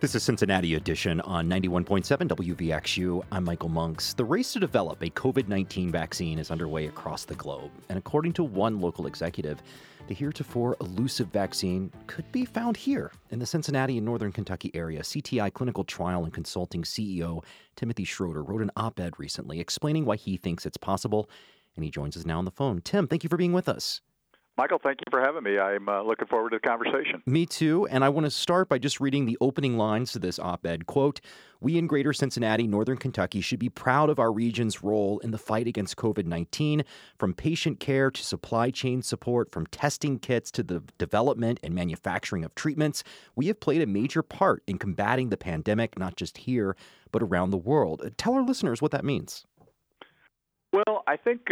This is Cincinnati Edition on 91.7 WVXU. I'm Michael Monks. The race to develop a COVID-19 vaccine is underway across the globe. And according to one local executive, the heretofore elusive vaccine could be found here in the Cincinnati and Northern Kentucky area. CTI Clinical Trial and Consulting CEO Timothy Schroeder wrote an op-ed recently explaining why he thinks it's possible. And he joins us now on the phone. Tim, thank you for being with us. Michael, thank you for having me. I'm looking forward to the conversation. Me too, and I want to start by just reading the opening lines to this op-ed. Quote, "We in Greater Cincinnati, Northern Kentucky should be proud of our region's role in the fight against COVID-19, from patient care to supply chain support, from testing kits to the development and manufacturing of treatments. We have played a major part in combating the pandemic, not just here, but around the world." Tell our listeners what that means. Well, I think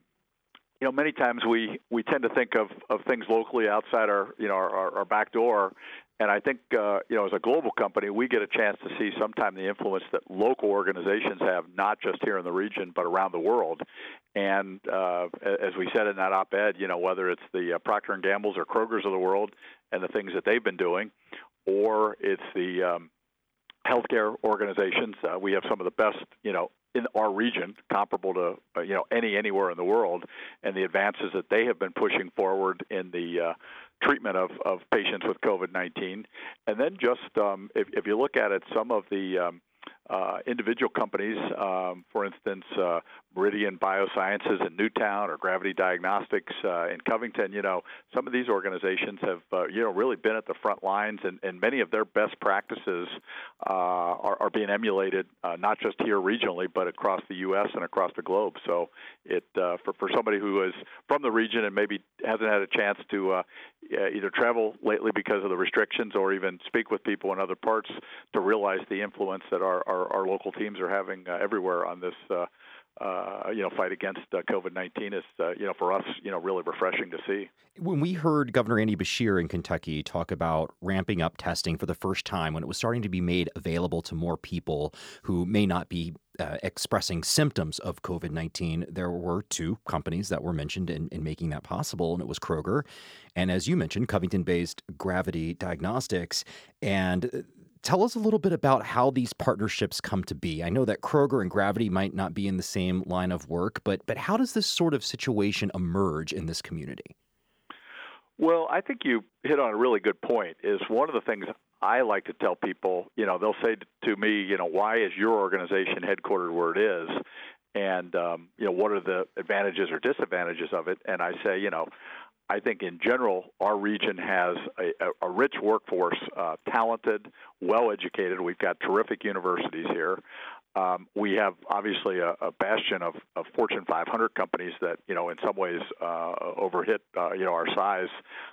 many times we tend to think of things locally outside our back door, and I think as a global company, we get a chance to see sometime the influence that local organizations have, not just here in the region but around the world. And as we said in that op-ed, whether it's the Procter and Gamble's or Kroger's of the world and the things that they've been doing, or it's the healthcare organizations, we have some of the best, in our region, comparable to anywhere in the world, and the advances that they have been pushing forward in the treatment of patients with COVID-19. And then just if you look at it, some of the individual companies, for instance, Meridian Biosciences in Newtown or Gravity Diagnostics in Covington, some of these organizations have, really been at the front lines, and many of their best practices are being emulated, not just here regionally, but across the U.S. and across the globe. So it for somebody who is from the region and maybe hasn't had a chance to either travel lately because of the restrictions or even speak with people in other parts, to realize the influence that our local teams are having everywhere on this fight against COVID-19 is, for us, really refreshing to see. When we heard Governor Andy Beshear in Kentucky talk about ramping up testing for the first time, when it was starting to be made available to more people who may not be expressing symptoms of COVID-19, there were two companies that were mentioned in making that possible, and it was Kroger and, as you mentioned, Covington-based Gravity Diagnostics. And tell us a little bit about how these partnerships come to be. I know that Kroger and Gravity might not be in the same line of work, but how does this sort of situation emerge in this community? Well, I think you hit on a really good point. Is one of the things I like to tell people, they'll say to me, why is your organization headquartered where it is? And, what are the advantages or disadvantages of it? And I say, I think in general, our region has a rich workforce, talented, well-educated. We've got terrific universities here. We have obviously a bastion of Fortune 500 companies that, in some ways overhit, our size,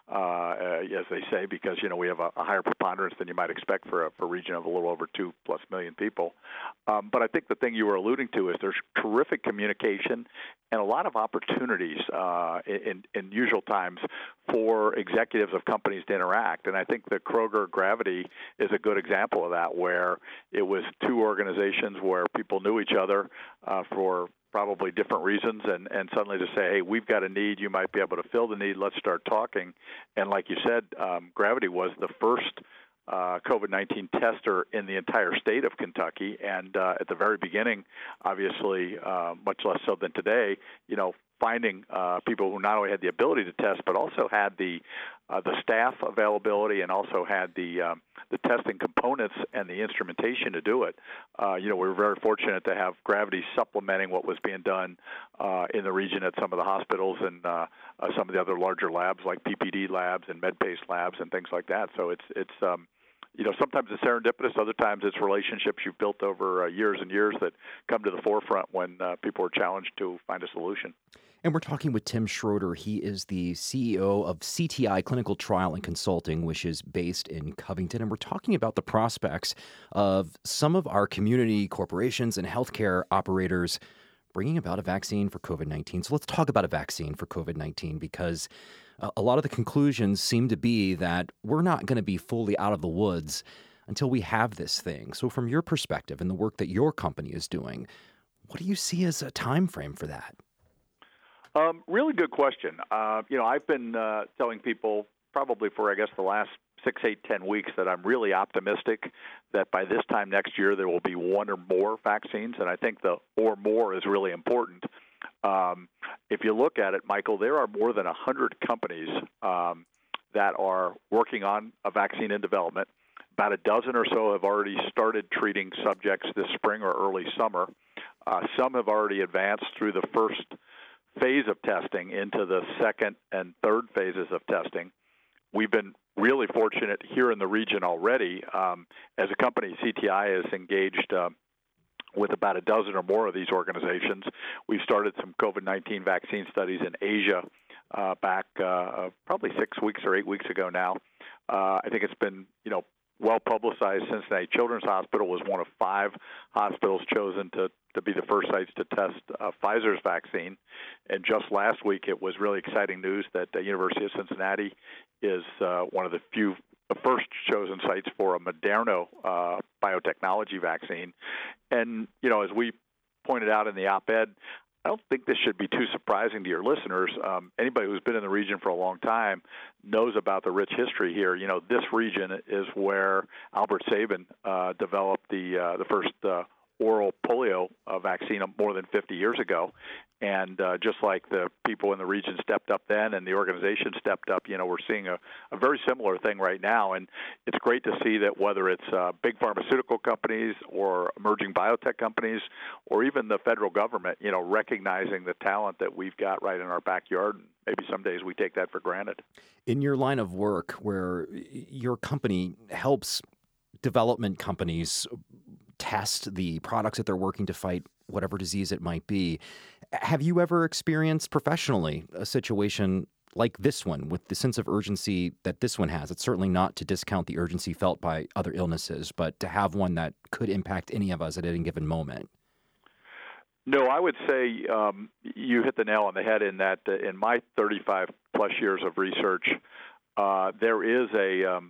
as they say, because, we have a higher preponderance than you might expect for a region of a little over 2+ million people. But I think the thing you were alluding to is there's terrific communication and a lot of opportunities in usual times for executives of companies to interact. And I think the Kroger Gravity is a good example of that, where it was two organizations where people knew each other for probably different reasons, and suddenly to say, hey, we've got a need, you might be able to fill the need, let's start talking. And like you said, Gravity was the first COVID-19 tester in the entire state of Kentucky, and at the very beginning, obviously, much less so than today, finding people who not only had the ability to test, but also had the staff availability and also had the testing components and the instrumentation to do it. We were very fortunate to have Gravity supplementing what was being done in the region at some of the hospitals and some of the other larger labs like PPD labs and MedPace labs and things like that. So it's sometimes it's serendipitous, other times it's relationships you've built over years and years that come to the forefront when people are challenged to find a solution. And we're talking with Tim Schroeder. He is the CEO of CTI Clinical Trial and Consulting, which is based in Covington. And we're talking about the prospects of some of our community corporations and healthcare operators bringing about a vaccine for COVID-19. So let's talk about a vaccine for COVID-19, because a lot of the conclusions seem to be that we're not going to be fully out of the woods until we have this thing. So from your perspective and the work that your company is doing, what do you see as a time frame for that? Really good question. I've been telling people probably for, I guess, the last 6, 8, 10 weeks that I'm really optimistic that by this time next year there will be one or more vaccines, and I think the or more is really important. If you look at it, Michael, there are more than 100 companies that are working on a vaccine in development. About a dozen or so have already started treating subjects this spring or early summer. Some have already advanced through the first phase of testing into the second and third phases of testing. We've been really fortunate here in the region already. As a company, CTI is engaged with about a dozen or more of these organizations. We've started some COVID-19 vaccine studies in Asia back probably 6 weeks or 8 weeks ago now. I think it's been, well publicized. Cincinnati Children's Hospital was one of 5 hospitals chosen to be the first sites to test Pfizer's vaccine. And just last week, it was really exciting news that the University of Cincinnati is one of the first chosen sites for a Moderna biotechnology vaccine. And, as we pointed out in the op-ed, I don't think this should be too surprising to your listeners. Anybody who's been in the region for a long time knows about the rich history here. This region is where Albert Sabin developed the first oral polio vaccine more than 50 years ago. And just like the people in the region stepped up then and the organization stepped up, we're seeing a very similar thing right now. And it's great to see that whether it's big pharmaceutical companies or emerging biotech companies or even the federal government, recognizing the talent that we've got right in our backyard. And maybe some days we take that for granted. In your line of work where your company helps development companies test the products that they're working to fight whatever disease it might be, have you ever experienced professionally a situation like this one with the sense of urgency that this one has? It's certainly not to discount the urgency felt by other illnesses, but to have one that could impact any of us at any given moment. No, I would say you hit the nail on the head in that in my 35 plus years of research, there is a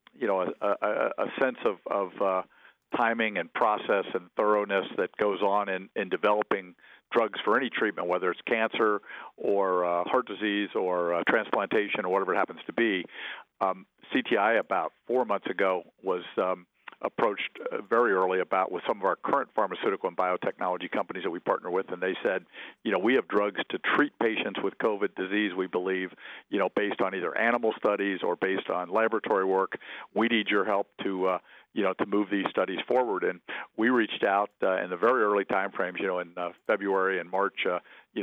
sense of timing and process and thoroughness that goes on in developing drugs for any treatment, whether it's cancer or heart disease or transplantation or whatever it happens to be. CTI about 4 months ago was approached very early with some of our current pharmaceutical and biotechnology companies that we partner with, and they said, we have drugs to treat patients with COVID disease, we believe, based on either animal studies or based on laboratory work. We need your help to move these studies forward. And we reached out in the very early time frames, in February and March, to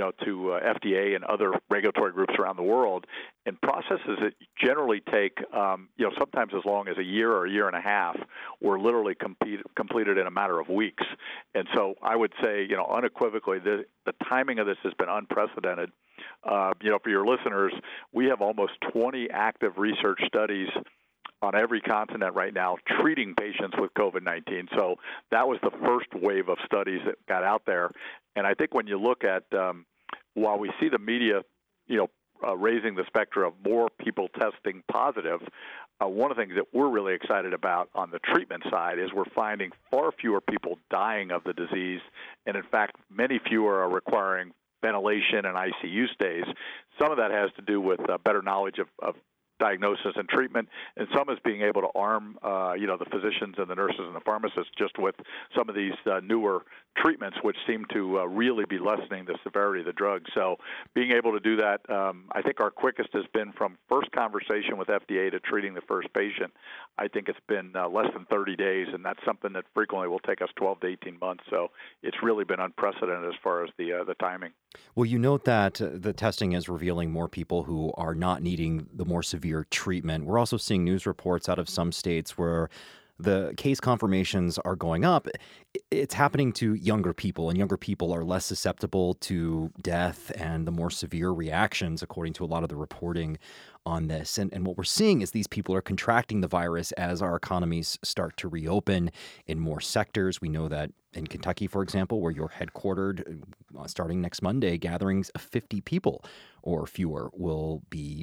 FDA and other regulatory groups around the world. And processes that generally take, sometimes as long as a year or a year and a half, were literally completed in a matter of weeks. And so I would say, unequivocally, the timing of this has been unprecedented. For your listeners, we have almost 20 active research studies on every continent right now treating patients with COVID-19. So that was the first wave of studies that got out there. And I think when you look at, while we see the media, raising the specter of more people testing positive, one of the things that we're really excited about on the treatment side is we're finding far fewer people dying of the disease. And in fact, many fewer are requiring ventilation and ICU stays. Some of that has to do with better knowledge of diagnosis and treatment, and some is being able to arm, the physicians and the nurses and the pharmacists just with some of these newer treatments, which seem to really be lessening the severity of the drug. So being able to do that, I think our quickest has been from first conversation with FDA to treating the first patient. I think it's been less than 30 days, and that's something that frequently will take us 12 to 18 months. So it's really been unprecedented as far as the timing. Well, you note that the testing is revealing more people who are not needing the more severe treatment. We're also seeing news reports out of some states where the case confirmations are going up. It's happening to younger people, and younger people are less susceptible to death and the more severe reactions, according to a lot of the reporting on this. And what we're seeing is these people are contracting the virus as our economies start to reopen in more sectors. We know that in Kentucky, for example, where you're headquartered, starting next Monday, gatherings of 50 people or fewer will be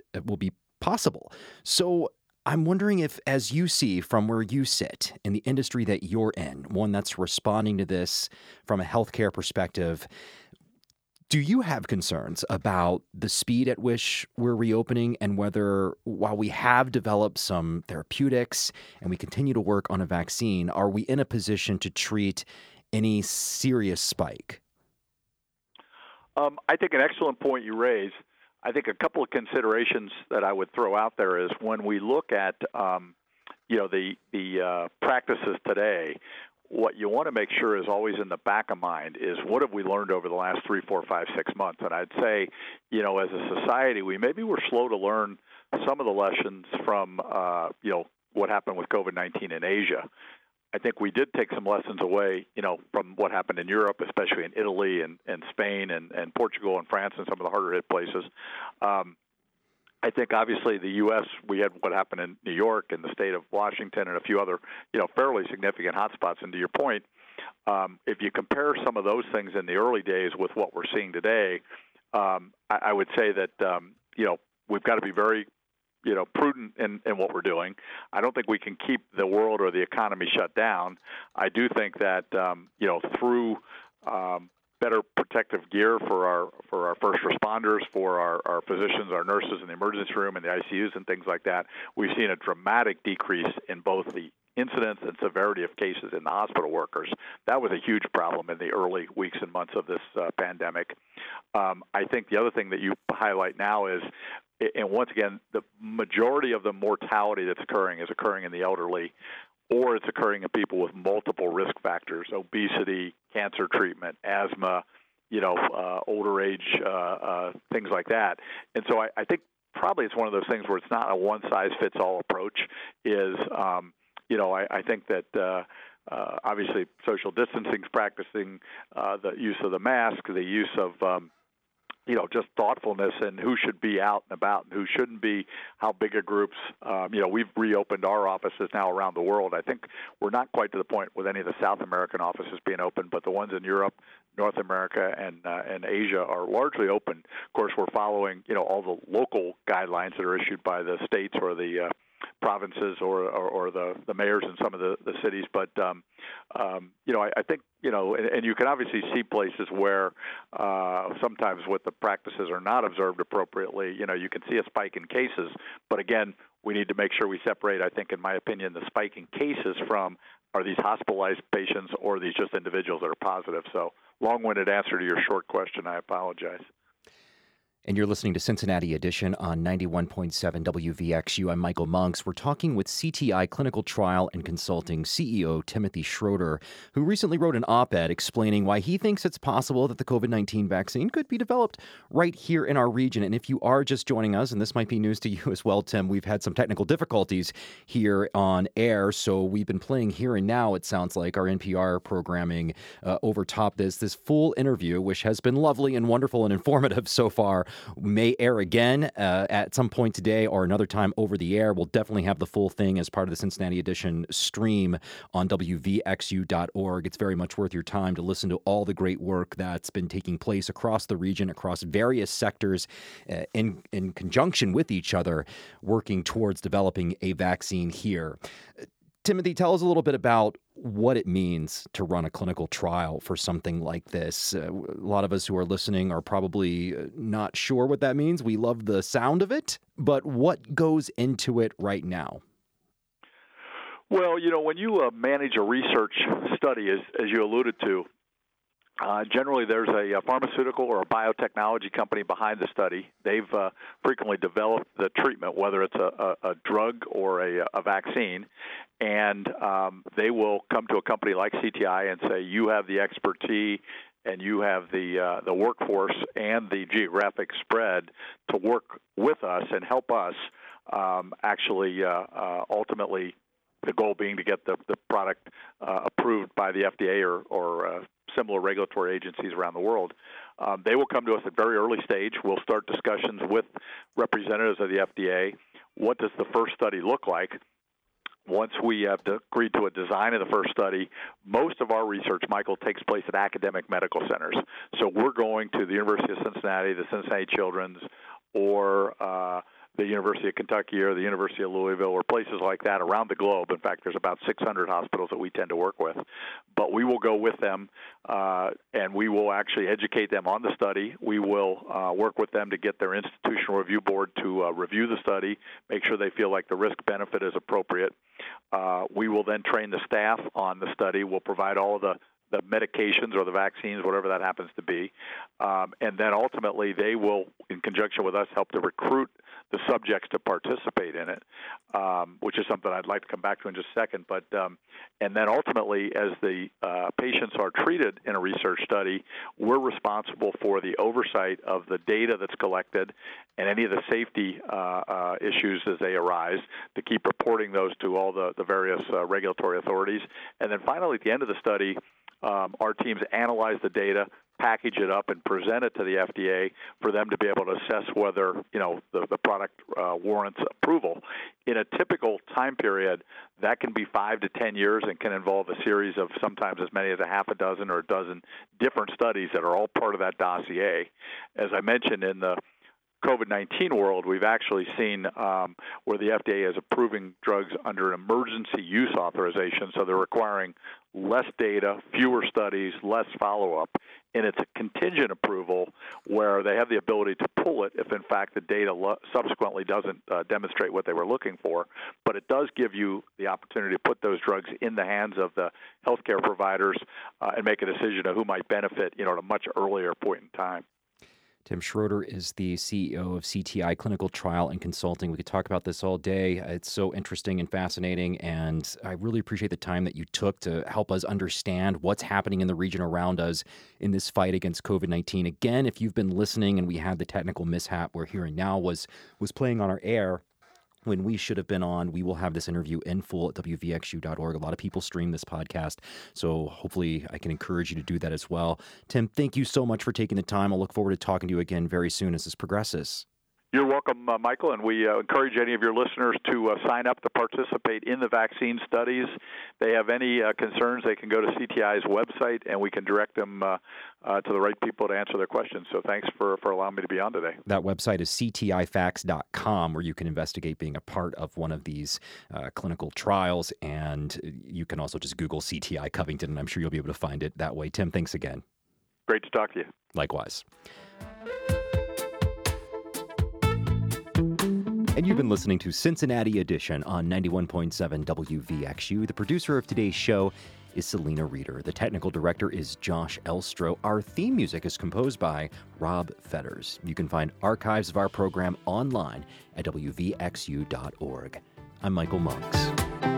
possible. So I'm wondering if, as you see from where you sit in the industry that you're in, one that's responding to this from a healthcare perspective, Do you have concerns about the speed at which we're reopening and whether, while we have developed some therapeutics and we continue to work on a vaccine, are we in a position to treat any serious spike? I think an excellent point you raise. I think a couple of considerations that I would throw out there is when we look at the practices today, what you want to make sure is always in the back of mind is what have we learned over the last 3, 4, 5, 6 months? And I'd say, as a society, we were slow to learn some of the lessons from, what happened with COVID-19 in Asia. I think we did take some lessons away, from what happened in Europe, especially in Italy and Spain and Portugal and France and some of the harder hit places. I think obviously the U.S., we had what happened in New York and the state of Washington and a few other, fairly significant hotspots. And to your point, if you compare some of those things in the early days with what we're seeing today, I would say that, we've got to be very, prudent in what we're doing. I don't think we can keep the world or the economy shut down. I do think that, through better protective gear for our first responders, for our physicians, our nurses in the emergency room and the ICUs and things like that, we've seen a dramatic decrease in both the incidence and severity of cases in the hospital workers. That was a huge problem in the early weeks and months of this pandemic. I think the other thing that you highlight now is, and once again, the majority of the mortality that's occurring is occurring in the elderly, or it's occurring in people with multiple risk factors, obesity, cancer treatment, asthma, older age, things like that. And so I think probably it's one of those things where it's not a one-size-fits-all approach. I think that obviously social distancing is practicing, the use of the mask, the use of just thoughtfulness and who should be out and about and who shouldn't be, how big a groups. We've reopened our offices now around the world. I think we're not quite to the point with any of the South American offices being open, but the ones in Europe, North America, and Asia are largely open. Of course, we're following, all the local guidelines that are issued by the states or the provinces or the mayors in some of the cities. But, I think, and you can obviously see places where sometimes what the practices are not observed appropriately, you can see a spike in cases. But again, we need to make sure we separate, I think, in my opinion, the spike in cases from are these hospitalized patients or are these just individuals that are positive? So long-winded answer to your short question. I apologize. And you're listening to Cincinnati Edition on 91.7 WVXU. I'm Michael Monks. We're talking with CTI Clinical Trial and Consulting CEO Timothy Schroeder, who recently wrote an op-ed explaining why he thinks it's possible that the COVID-19 vaccine could be developed right here in our region. And if you are just joining us, and this might be news to you as well, Tim, we've had some technical difficulties here on air. So we've been playing Here and Now, it sounds like, our NPR programming over top this full interview, which has been lovely and wonderful and informative so far, may air again at some point today or another time over the air. We'll definitely have the full thing as part of the Cincinnati Edition stream on WVXU.org. It's very much worth your time to listen to all the great work that's been taking place across the region, across various sectors, in conjunction with each other, working towards developing a vaccine here. Timothy, tell us a little bit about what it means to run a clinical trial for something like this. A lot of us who are listening are probably not sure what that means. We love the sound of it, but what goes into it right now? Well, when you manage a research study, as you alluded to, generally there's a pharmaceutical or a biotechnology company behind the study. They've frequently developed the treatment, whether it's a drug or a vaccine, and they will come to a company like CTI and say, you have the expertise and you have the workforce and the geographic spread to work with us and help us ultimately the goal being to get the product approved by the FDA or similar regulatory agencies around the world. They will come to us at very early stage. We'll start discussions with representatives of the FDA. What does the first study look like? Once we have agreed to a design of the first study, most of our research, Michael, takes place at academic medical centers. So we're going to the University of Cincinnati, the Cincinnati Children's, or the University of Kentucky or the University of Louisville or places like that around the globe. In fact, there's about 600 hospitals that we tend to work with. But we will go with them, and we will actually educate them on the study. We will work with them to get their institutional review board to review the study, make sure they feel like the risk-benefit is appropriate. We will then train the staff on the study. We'll provide all of the medications or the vaccines, whatever that happens to be. And then ultimately they will, in conjunction with us, help to recruit the subjects to participate in it, which is something I'd like to come back to in just a second. But and then ultimately, as the patients are treated in a research study, we're responsible for the oversight of the data that's collected and any of the safety issues as they arise, to keep reporting those to all the various regulatory authorities. And then finally, at the end of the study, our teams analyze the data, package it up, and present it to the FDA for them to be able to assess whether the product warrants approval. In a typical time period, that can be 5 to 10 years and can involve a series of sometimes as many as a half a dozen or a dozen different studies that are all part of that dossier. As I mentioned, in the COVID-19 world, we've actually seen where the FDA is approving drugs under an emergency use authorization, so they're requiring less data, fewer studies, less follow-up, and it's a contingent approval where they have the ability to pull it if, in fact, the data subsequently doesn't demonstrate what they were looking for. But it does give you the opportunity to put those drugs in the hands of the healthcare providers and make a decision of who might benefit, at a much earlier point in time. Tim Schroeder is the CEO of CTI Clinical Trial and Consulting. We could talk about this all day. It's so interesting and fascinating, and I really appreciate the time that you took to help us understand what's happening in the region around us in this fight against COVID-19. Again, if you've been listening and we had the technical mishap we're hearing now was playing on our air when we should have been on, we will have this interview in full at WVXU.org. A lot of people stream this podcast, so hopefully I can encourage you to do that as well. Tim, thank you so much for taking the time. I'll look forward to talking to you again very soon as this progresses. You're welcome, Michael, and we encourage any of your listeners to sign up to participate in the vaccine studies. If they have any concerns, they can go to CTI's website, and we can direct them to the right people to answer their questions. So thanks for allowing me to be on today. That website is ctifacts.com, where you can investigate being a part of one of these clinical trials, and you can also just Google CTI Covington, and I'm sure you'll be able to find it that way. Tim, thanks again. Great to talk to you. Likewise. And you've been listening to Cincinnati Edition on 91.7 WVXU. The producer of today's show is Selena Reeder. The technical director is Josh Elstro. Our theme music is composed by Rob Fetters. You can find archives of our program online at WVXU.org. I'm Michael Monks.